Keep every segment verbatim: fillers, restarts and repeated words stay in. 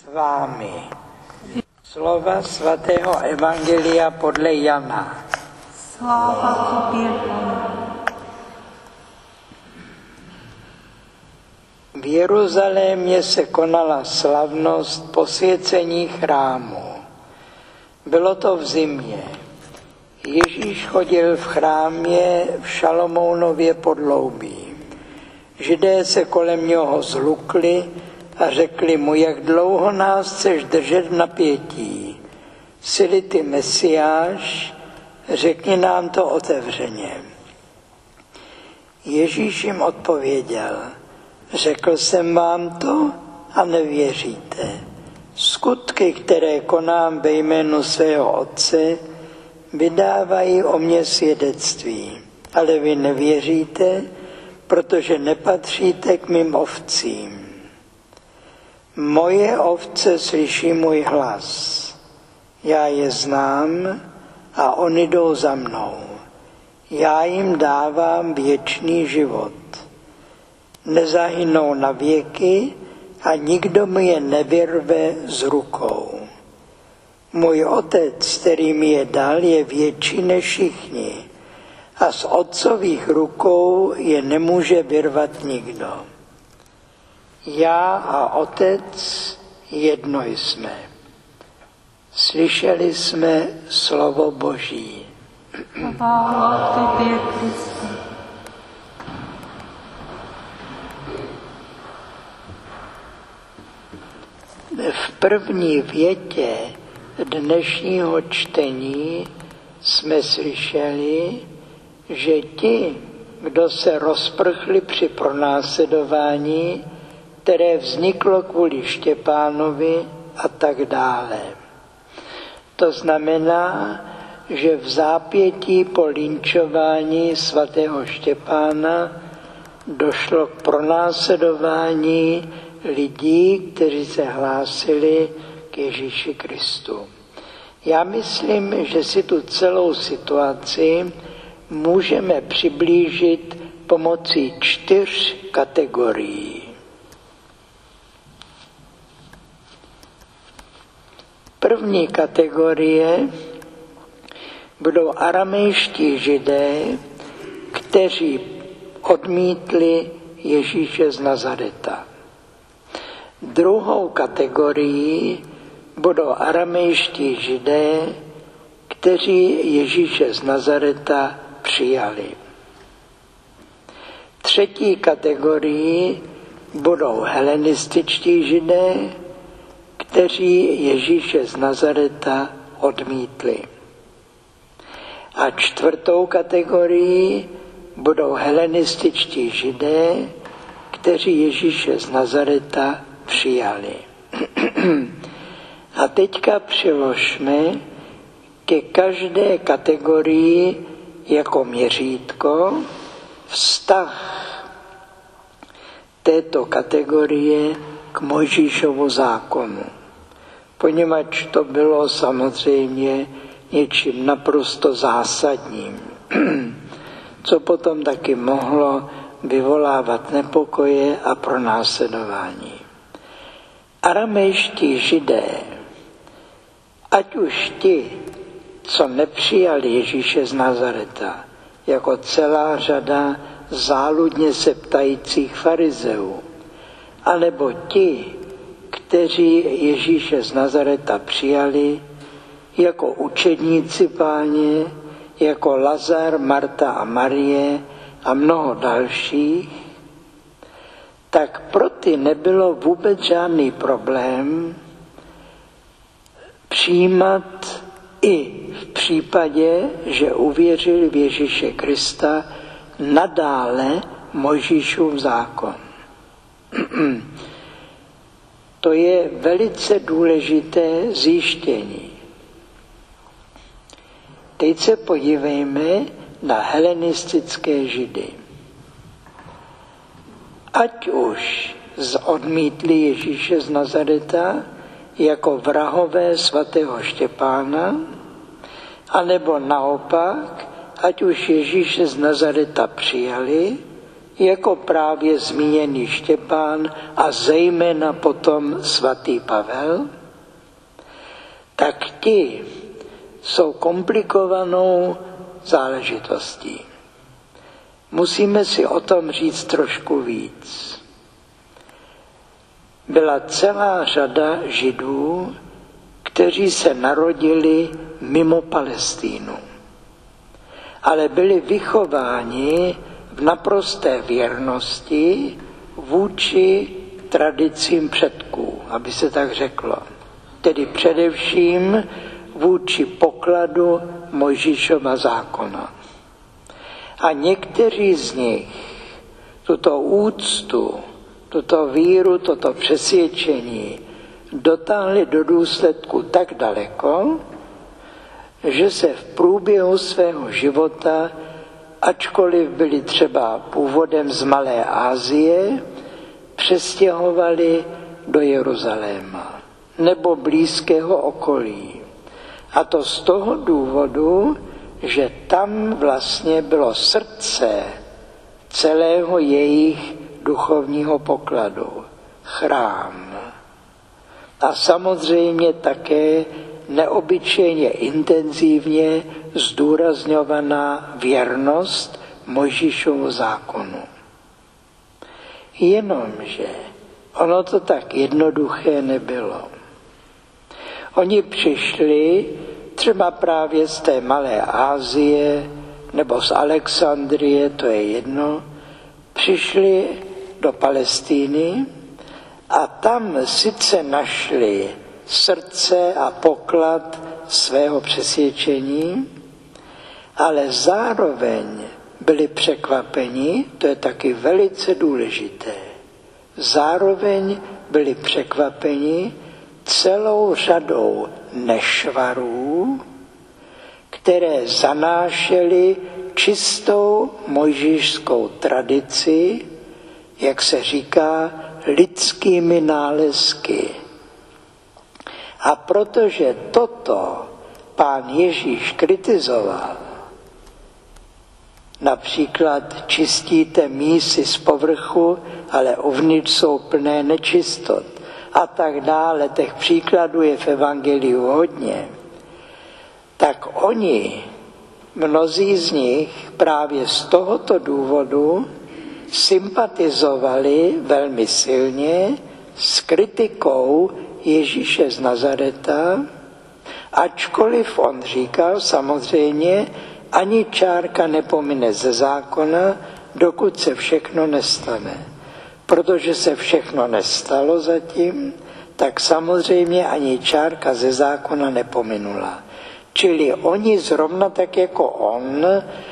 s vámi. Slova svatého Evangelia podle Jana. Sláva tobě, Pane. V Jeruzalémě se konala slavnost posvěcení chrámu. Bylo to v zimě. Ježíš chodil v chrámě v Šalomounově podloubí. Židé se kolem něho zhlukli a řekli mu, jak dlouho nás chceš držet v napětí. Jsi-li ty Mesiáš, řekni nám to otevřeně. Ježíš jim odpověděl, řekl jsem vám to a nevěříte. Skutky, které konám ve jménu svého Otce, vydávají o mně svědectví, ale vy nevěříte, protože nepatříte k mým ovcím. Moje ovce slyší můj hlas. Já je znám a oni jdou za mnou. Já jim dávám věčný život. Nezahynou na věky a nikdo mi je nevyrve z rukou. Můj Otec, který mi je dal, je větší než všichni a z otcových rukou je nemůže vyrvat nikdo. Já a Otec jedno jsme. Slyšeli jsme slovo Boží. Chvála tobě, Kriste. V první větě dnešního čtení jsme slyšeli, že ti, kdo se rozprchli při pronásledování, které vzniklo kvůli Štěpánovi a tak dále. To znamená, že v zápětí po linčování svatého Štěpána došlo k pronásledování lidí, kteří se hlásili k Ježíši Kristu. Já myslím, že si tu celou situaci můžeme přiblížit pomocí čtyř kategorií. První kategorie budou aramejští Židé, kteří odmítli Ježíše z Nazareta. Druhou kategorií budou aramejští Židé, kteří Ježíše z Nazareta přijali. Třetí kategorií budou helenističtí Židé, kteří Ježíše z Nazareta odmítli. A čtvrtou kategorií budou helenističtí Židé, kteří Ježíše z Nazareta přijali. A teďka přiložme ke každé kategorii jako měřítko vztah této kategorie k Mojžíšovu zákonu. Poněvadž to bylo samozřejmě něčím naprosto zásadním, co potom taky mohlo vyvolávat nepokoje a pronásledování. Aramejští Židé, ať už ti, co nepřijali Ježíše z Nazareta, jako celá řada záludně se ptajících farizeů, anebo ti, kteří Ježíše z Nazareta přijali, jako učedníci Páně, jako Lazar, Marta a Marie a mnoho dalších, tak pro ty nebylo vůbec žádný problém přijímat i v případě, že uvěřili v Ježíše Krista, nadále Mojžíšův zákon. To je velice důležité zjištění. Teď se podívejme na helenistické Židy. Ať už odmítli Ježíše z Nazareta jako vrahové svatého Štěpána, anebo naopak, ať už Ježíše z Nazareta přijali jako právě zmíněný Štěpán a zejména potom svatý Pavel, tak ti jsou komplikovanou záležitostí. Musíme si o tom říct trošku víc. Byla celá řada Židů, kteří se narodili mimo Palestínu, ale byli vychováni v naprosté věrnosti vůči tradicím předků, aby se tak řeklo. Tedy především vůči pokladu Mojžíšova zákona. A někteří z nich tuto úctu, tuto víru, toto přesvědčení dotáhli do důsledku tak daleko, že se v průběhu svého života, ačkoliv byli třeba původem z Malé Asie, přestěhovali do Jeruzaléma nebo blízkého okolí. A to z toho důvodu, že tam vlastně bylo srdce celého jejich duchovního pokladu, chrám. A samozřejmě také neobyčejně intenzivně zdůrazňovaná věrnost Mojžíšovu zákonu. Jenomže ono to tak jednoduché nebylo. Oni přišli třeba právě z té Malé Asie nebo z Alexandrie, to je jedno, přišli do Palestíny a tam sice našli srdce a poklad svého přesvědčení, ale zároveň byli překvapeni, to je taky velice důležité, zároveň byli překvapeni celou řadou nešvarů, které zanášely čistou mojžíšskou tradici, jak se říká, lidskými nálezky. A protože toto pán Ježíš kritizoval, například čistíte mísy z povrchu, ale uvnitř jsou plné nečistot a tak dále, těch příkladů je v evangeliu hodně, tak oni, mnozí z nich právě z tohoto důvodu sympatizovali velmi silně s kritikou Ježíše z Nazareta, ačkoliv on říkal samozřejmě, ani čárka nepomine ze zákona, dokud se všechno nestane. Protože se všechno nestalo zatím, tak samozřejmě ani čárka ze zákona nepominula. Čili oni zrovna tak jako on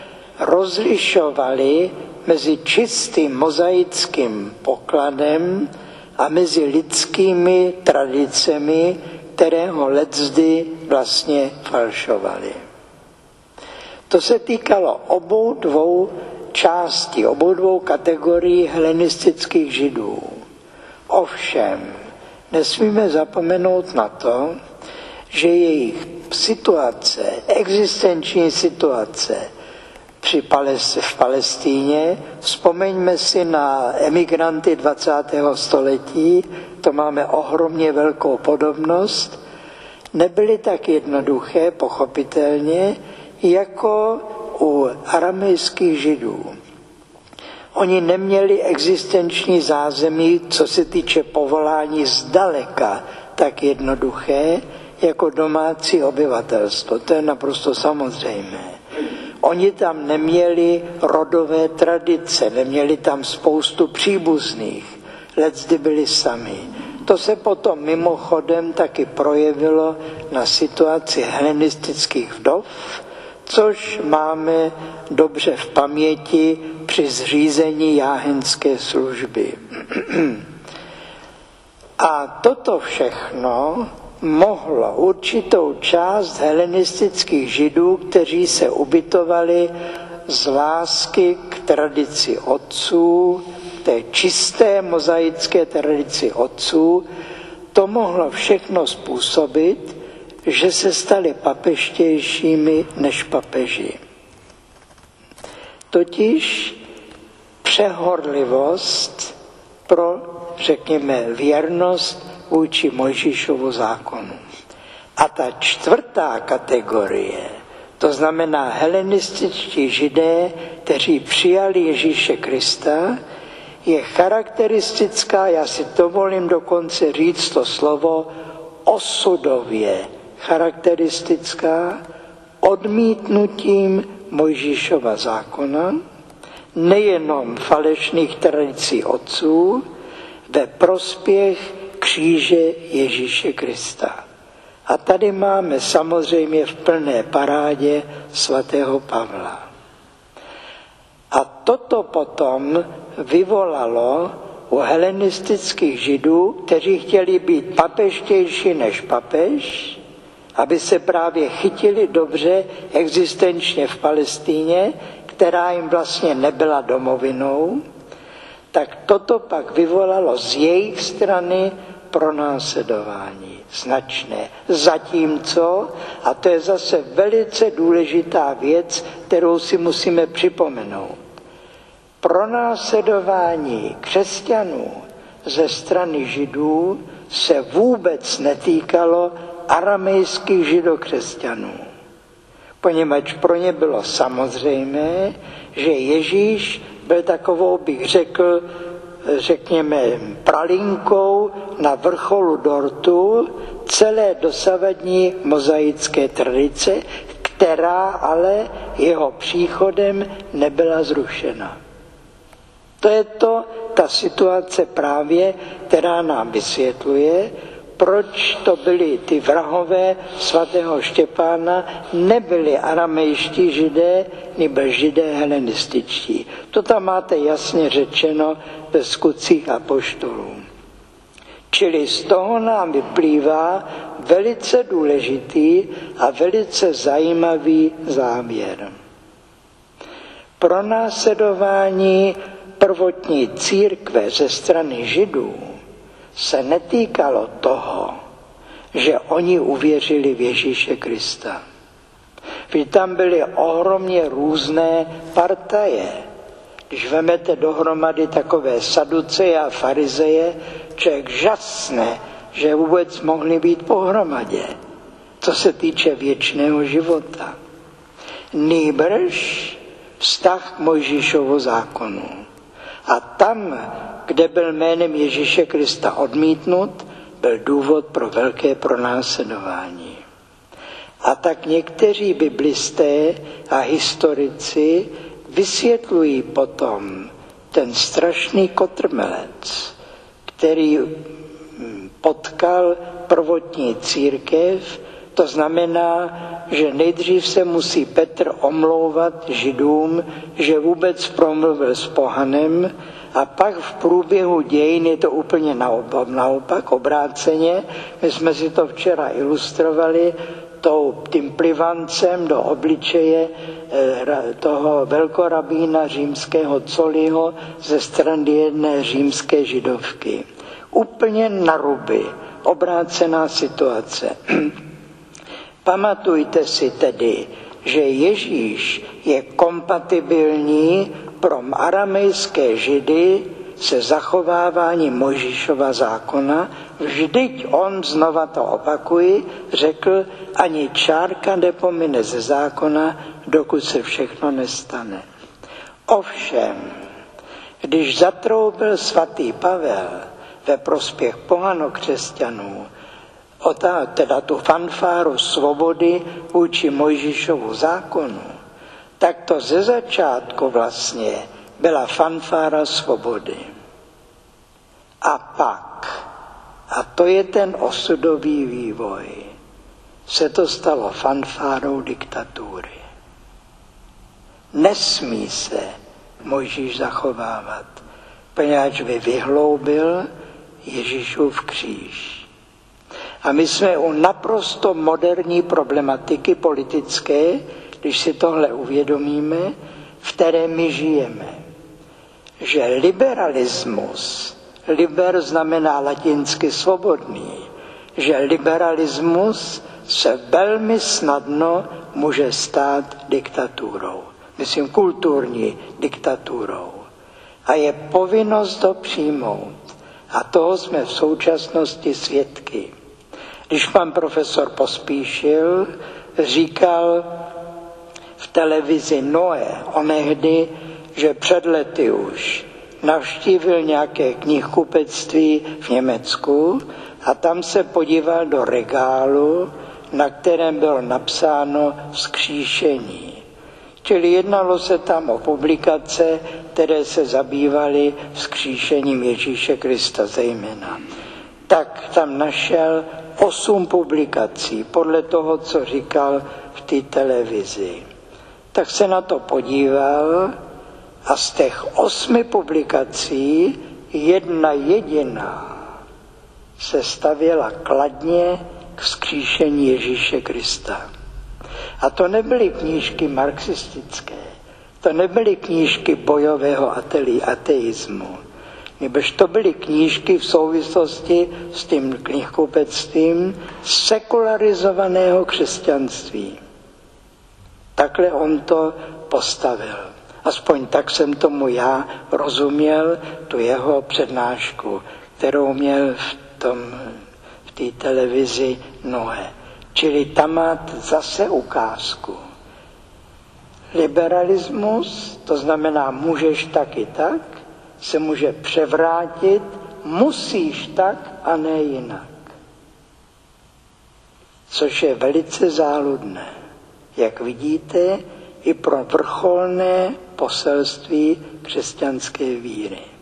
rozlišovali mezi čistým mozaickým pokladem a mezi lidskými tradicemi, které ho leckdy vlastně falšovali. To se týkalo obou dvou částí, obou dvou kategorií helenistických Židů. Ovšem, nesmíme zapomenout na to, že jejich situace, existenční situace při Palest- v Palestíně, vzpomeňme si na emigranty dvacátého století, to máme ohromně velkou podobnost, nebyly tak jednoduché, pochopitelně, jako u aramejských Židů. Oni neměli existenční zázemí, co se týče povolání zdaleka tak jednoduché, jako domácí obyvatelstvo. To je naprosto samozřejmé. Oni tam neměli rodové tradice, neměli tam spoustu příbuzných, leckdy byli sami. To se potom mimochodem taky projevilo na situaci helenistických vdov, což máme dobře v paměti při zřízení jáhenské služby. A toto všechno mohlo určitou část helenistických Židů, kteří se ubytovali z lásky k tradici otců, té čisté mozaické tradici otců, to mohlo všechno způsobit, že se stali papeštějšími než papeži. Totiž přehorlivost pro, řekněme, věrnost vůči Mojžíšovu zákonu. A ta čtvrtá kategorie, to znamená helenističtí Židé, kteří přijali Ježíše Krista, je charakteristická, já si dovolím dokonce říct to slovo, osudově charakteristická odmítnutím Mojžíšova zákona, nejenom falešných tradicí otců, ve prospěch kříže Ježíše Krista. A tady máme samozřejmě v plné parádě svatého Pavla. A toto potom vyvolalo u helenistických Židů, kteří chtěli být papežtější než papež, aby se právě chytili dobře existenčně v Palestíně, která jim vlastně nebyla domovinou, tak toto pak vyvolalo z jejich strany pronásledování značné. Zatímco, a to je zase velice důležitá věc, kterou si musíme připomenout, pronásledování křesťanů ze strany Židů se vůbec netýkalo aramejských židokřesťanů, poněvadž pro ně bylo samozřejmé, že Ježíš byl takovou, bych řekl, řekněme, pralinkou na vrcholu dortu celé dosavadní mozaické tradice, která ale jeho příchodem nebyla zrušena. To je to, ta situace právě, která nám vysvětluje, proč to byli ty vrahové svatého Štěpána, nebyli aramejští Židé, nebo Židé helenističtí. To tam máte jasně řečeno ve Skutcích apoštolů. Čili z toho nám vyplývá velice důležitý a velice zajímavý závěr. Pronásledování prvotní církve ze strany Židů se netýkalo toho, že oni uvěřili v Ježíše Krista. Vždyť tam byly ohromně různé partaje. Když vemete dohromady takové saduceje a farizeje, člověk žasne, že vůbec mohli být pohromadě, co se týče věčného života. Nýbrž vztah k Mojžíšovu zákonu. A tam, kde byl jménem Ježíše Krista odmítnut, byl důvod pro velké pronásledování. A tak někteří biblisté a historici vysvětlují potom ten strašný kotrmelec, který potkal prvotní církev. To znamená, že nejdřív se musí Petr omlouvat Židům, že vůbec promluvil s pohanem, a pak v průběhu dějin je to úplně naopak, naopak obráceně. My jsme si to včera ilustrovali tou, tím plivancem do obličeje eh, toho velkorabína římského Colího ze strany jedné římské židovky. Úplně na ruby, obrácená situace. Pamatujte si tedy, že Ježíš je kompatibilní pro aramejské Židy se zachováváním Mojžíšova zákona. Vždyť on, znova to opakuji, řekl, ani čárka nepomine ze zákona, dokud se všechno nestane. Ovšem, když zatroubil svatý Pavel ve prospěch pohanokřesťanů, Otá, teda tu fanfáru svobody vůči Mojžíšovu zákonu, tak to ze začátku vlastně byla fanfára svobody. A pak, a to je ten osudový vývoj, se to stalo fanfárou diktatury. Nesmí se Mojžíš zachovávat, poněvadž by vyhloubil Ježíšův kříž. A my jsme u naprosto moderní problematiky politické, když si tohle uvědomíme, v které my žijeme. Že liberalismus, liber znamená latinsky svobodný, že liberalismus se velmi snadno může stát diktaturou. Myslím kulturní diktaturou. a je povinnost ho přijmout. A toho jsme v současnosti svědky. Když pan profesor Pospíšil říkal v televizi Noe onehdy, že před lety už navštívil nějaké knihkupectví v Německu a tam se podíval do regálu, na kterém bylo napsáno vzkříšení. Čili jednalo se tam o publikace, které se zabývaly vzkříšením Ježíše Krista zejména. Tak tam našel osm publikací podle toho, co říkal v té televizi. Tak se na to podíval a z těch osmi publikací jedna jediná se stavěla kladně k vzkříšení Ježíše Krista. A to nebyly knížky marxistické, to nebyly knížky bojového ateismu, nebož to byly knížky v souvislosti s tím knihkupectvím sekularizovaného křesťanství. Takhle on to postavil. Aspoň tak jsem tomu já rozuměl, tu jeho přednášku, kterou měl v tom, v té televizi Noe. Čili tam máte zase ukázku. Liberalismus, to znamená můžeš tak i tak, se může převrátit, musíš tak a ne jinak. Což je velice záludné. Jak vidíte, i pro vrcholné poselství křesťanské víry.